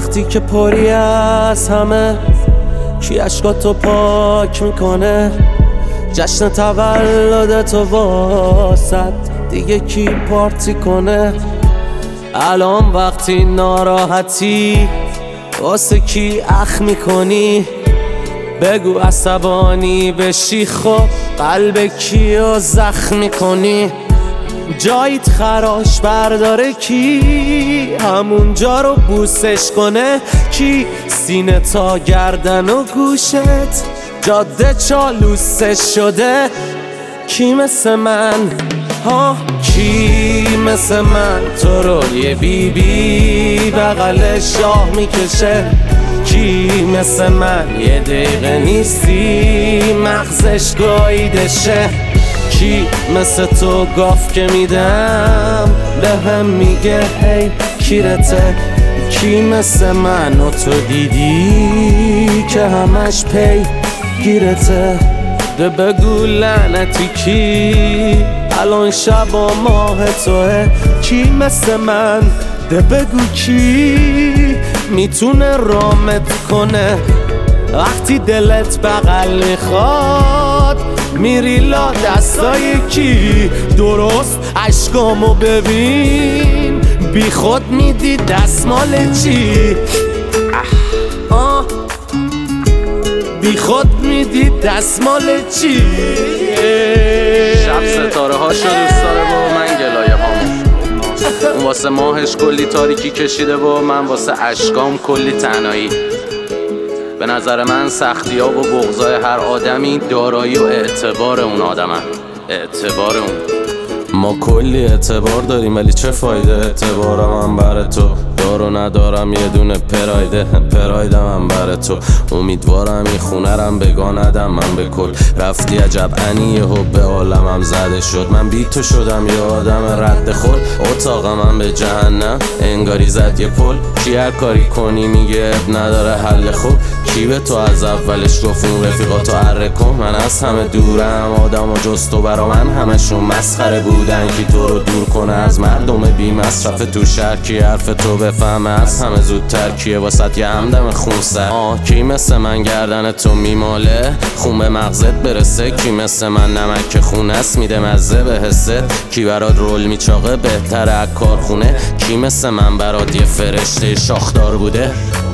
وقتی که پری از همه، کی عشقاتو پاک میکنه؟ جشن تولدتو واسد دیگه کی پارتی کنه؟ الان وقتی ناراحتی واسه کی اخ میکنی؟ بگو عصبانی بشی خب قلب کیو زخم میکنی؟ جایت خراش برداره کی همونجا رو بوسش کنه؟ کی سینه تا گردن و گوشت جاده چالوسش شده؟ کی مثل من؟ ها کی مثل من تو رو یه بی بغل شاه میکشه؟ کی مثل من یه دقیقه نیستی مغزش گاییدشه؟ کی مثل تو گاف که میدم به هم میگه هی کیرته؟ کی مثل من و تو دیدی که همش پی گیرته؟ ده بگو لعنتی کی الان شب و ماه توه؟ کی مثل من؟ ده بگو کی میتونه رامت کنه وقتی دلت بغل میخواد؟ میری لا دستای کی؟ درست عشقامو ببین بی خود میدی دستمال چی؟ بی خود میدی دستمال چی؟ شب ستاره هاشو دوست داره و من گلایه هامو. اون واسه ماهش کلی تاریکی کشیده و من واسه اشکام کلی تنهایی. به نظر من سختی ها و بغضای هر آدمی دارایی و اعتبار اون آدمن. اعتبار اون. ما کلی اعتبار داریم ولی چه فایده؟ اعتبارم هم بر تو دارو ندارم یه دونه پرایدم هم بر تو. امیدوارم این خونه رم بگاندم من به کل. رفتی عجب انیه و به عالمم زده شد. من بی تو شدم یه آدم رد خود. اتاقم هم به جهنم انگاری زد یه پل. کی هر کاری کنی میگه نداره حل خوب. کی به تو از اولش گفت اون رفیقاتو اره کن؟ من از همه دورم آدم و جز تو برا من همشون مسخره بودن. کی تو رو دور کنه از مردم بی مصرف تو شهر؟ کی حرف تو بفهمه از همه زودتر؟ کیه واسط یه همدم خونسر؟ کی مثل من گردن تو میماله خون به مغزت برسه؟ کی مثل من نمک خون است میده مزه به حست؟ کی برات رول میچاقه بهتره از کارخونه؟ کی مثل من برات یه فرشته شاخدار بوده؟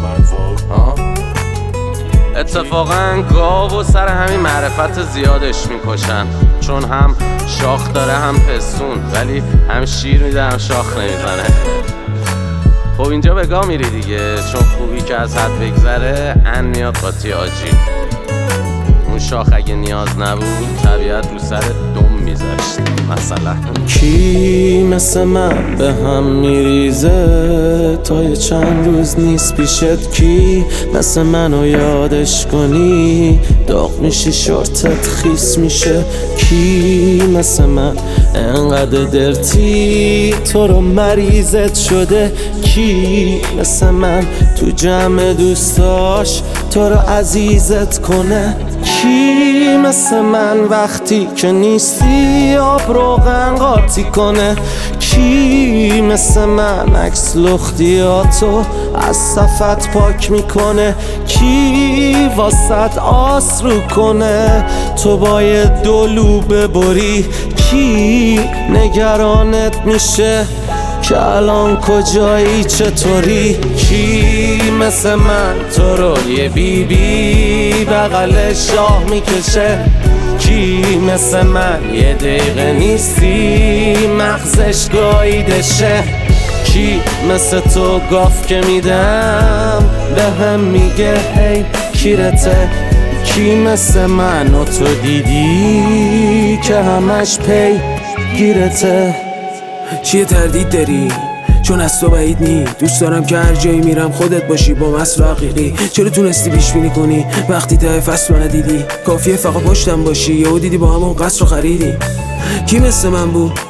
اتفاقا گاو و سر همین معرفت زیادش میکشن، چون هم شاخ داره هم پستون، ولی هم شیر میده هم شاخ نمیزنه. خب اینجا به گا میری دیگه، چون خوبی که از حد بگذره ان میاد قاطی آجی. اون شاخ اگه نیاز نبود طبیعت رو سر دم میذاشت مثلا. کی مثل من به هم میریزه تا یه چند روز نیست پیشت؟ کی مثل منو یادش کنی داغ میشی شورتت خیس میشه؟ کی مثل من انقدر درتی تو رو مریضت شده؟ کی مثل من تو جمع دوستاش تو رو عزیزت کنه؟ کی مثل من وقتی که نیستی آب روغن قاطی کنه؟ کی مثل من عکس لختیاتو از صفت پاک میکنه؟ کی واسط آس رو کنه تو باید دلو ببری؟ کی نگرانت میشه که الان کجایی چطوری؟ کی مثل من تو رو یه بی بغل شاه میکشه؟ کی مثل من یه دقیقه نیستی مغزش گاییدشه؟ کی مثل تو گاف که میدم به هم میگه هی کیرته؟ کی مثل من و تو دیدی که همش پی گیرته؟ چیه تردید داری؟ چون از تو بعید نی. دوست دارم که هر جایی میرم خودت باشی با مصر حقیقی. چرا تونستی پیش بینی کنی وقتی ته فصل رو ندیدی؟ کافیه فقط پشتم باشی یهو دیدی با همون قصر رو خریدی. کی مثل من بود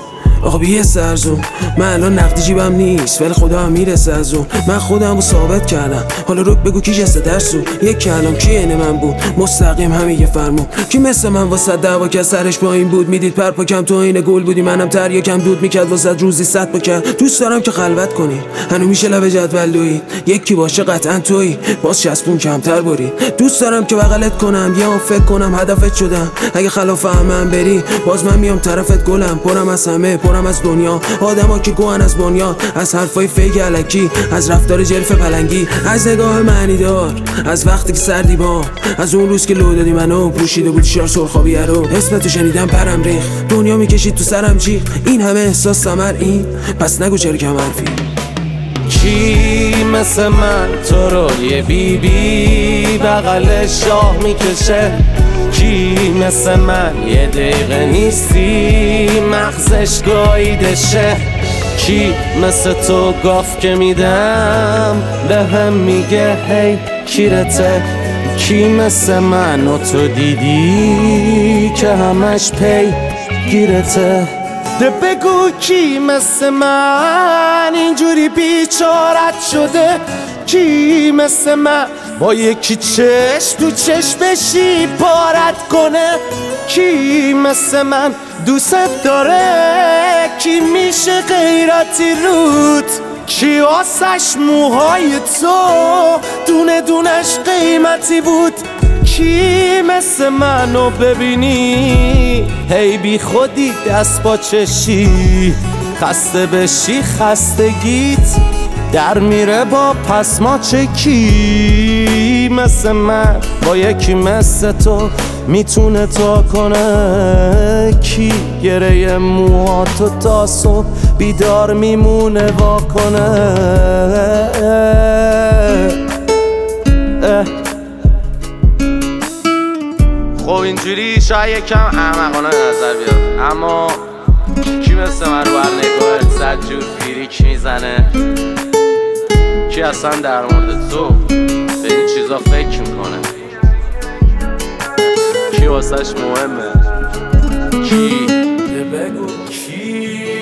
آبی سرزون. من الان نقدی جیبم نیست ولی خدا هم میرسه از اون. من خودم رو ثابت کردم، حالا رو بگو کی جسته درسون. یک کلام کی اینه من بود مستقیم همین یه فرمون. کی مثل من واسه دعوا که سرش پایین بود میدید پرپاکم تو این گل بودی. منم تریاکم دود میکرد واسه روزی 100 پاکت. دوست دارم که خلوت کنی هنو میشه لب جدول دوید، یکی باشه قطعا تویی باز 60 پون کمتر برید. دوست دارم که بغلت کنم یه فکر کنم هدفت شدم. اگه خلاف همم بری باز من میام طرفت گلم. پرم از همه پرم از دنیا، آدما که گوهن از بنیاد، از حرفای فیک الکی، از رفتار جلف پلنگی، از نگاه معنی دار، از وقتی که سردی با، از اون روز که لو دادی منو پوشیده بود شار سرخابی رو. اسمتو شنیدم پرم ریخ، دنیا میکشید تو سرم جیغ. این همه احساس ثمر این پس نگو چرا کم حرفی. کی مثل من تو رو یه بی بغل شاه میکشه؟ کی مثل من یه دقیقه نیستی مغزش گاییدشه؟ کی مثل تو گاف که میدم به هم میگه هی کیرته؟ کی مثل من و تو دیدی که همش پی گیرته؟ ده بگو کی مثل من اینجوری بیچارت شده؟ کی مثل من با یکی چشم تو چشمشی پارت کنه؟ کی مثل من دوست داره؟ کی میشه غیرتی رود؟ کی آسش موهای تو دونه دونش قیمتی بود؟ کی مثل منو ببینی هی بی خودی دست با چشی، خسته بشی خستگیت در میره با پس ما چه؟ کی مثل من با یکی مثل تو میتونه تا کنه؟ کی گره موهاتو تا صبح بیدار میمونه وا کنه؟ خب اینجوری شاید یکم احمقانه نظر بیاد، اما کی مثل من رو هر نگاهت 100 جور فریک میزنه؟ کی اصلا در مورد تو به این چیزا فکر میکنه؟ کی واسش مهمه؟ کی؟ بگو کی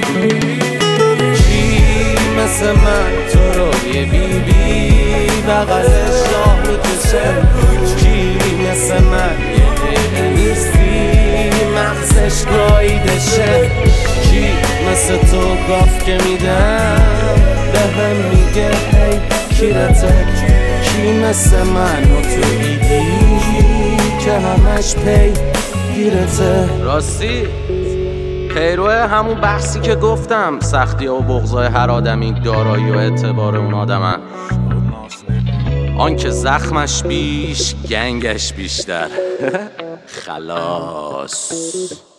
مثل من تو رو یه بی بغل شاه میکشه؟ کی مثل من یه دقیقه نیستی مغزش گاییدشه؟ کی مثل تو گاف که میدم به هم میگه هی کیرته؟ کی مثل من و تو دیدی که همش پی گیرته؟ راستی پیرو همون بحثی که گفتم، سختی ها و بغضای هر آدمی دارایی و اعتبار اون آدمن، آن که زخمش بیش گنگش بیشتر. خلاص.